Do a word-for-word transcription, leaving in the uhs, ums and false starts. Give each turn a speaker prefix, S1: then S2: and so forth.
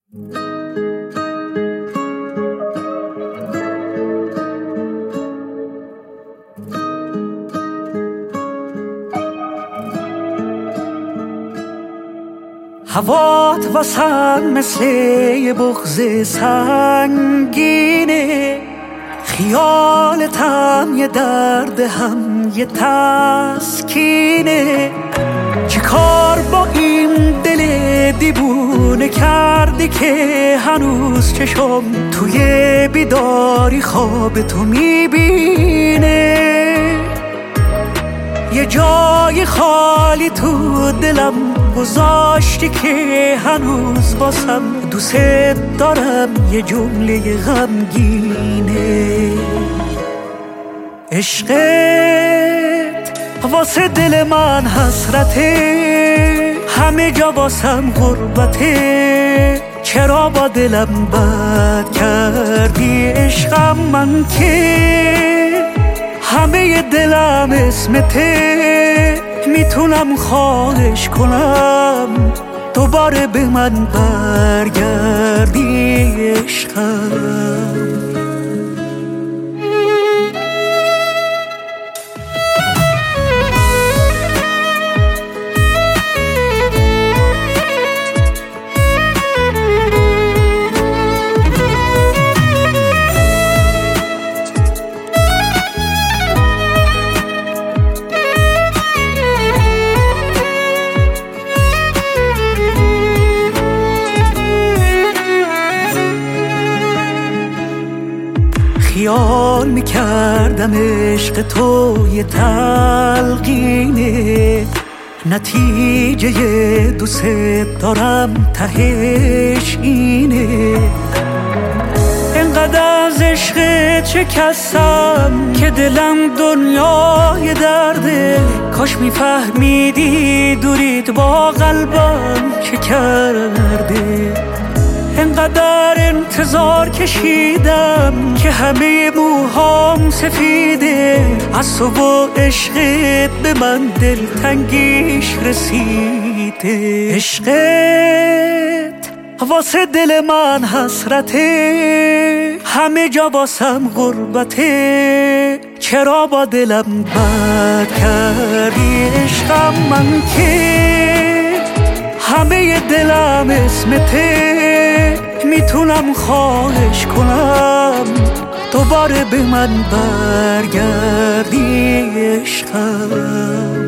S1: هوات واسم مثل یه بغض سنگینه، خیالتم یه درد هم یه تسکینه. چه کار با این دل دیوونه کردی که هنوز چشم توی بیداری خواب تو میبینه؟ یه جای خالی تو دلم گذاشتی که هنوز باسم دوست دارم یه جمله غمگینه. عشقت واسه دل من حسرته، همه جا واسم غربته. چرا با دلم بد کردی عشقم من که همه دلم اسمته؟ میتونم خواهش کنم دوباره به من برگردی عشقم. خیال میکردم عشق تو یه تلقینه، نتیجه دوست دارم تهش اینه. انقدر از عشقت شکستم که دلم دنیای درده. کاش میفهمیدی دورید با قلبم چه کرده. انقدر انتظار کشیدم که همه موهام سفیده. از تو و عشقت به من دلتنگیش رسیده. عشقت واسه دل من حسرته، همه جا واسم غربته. چرا با دلم بد کردی عشقم من که همه دلم اسمته؟ میتونم خواهش کنم دوباره به من برگردی عشقم.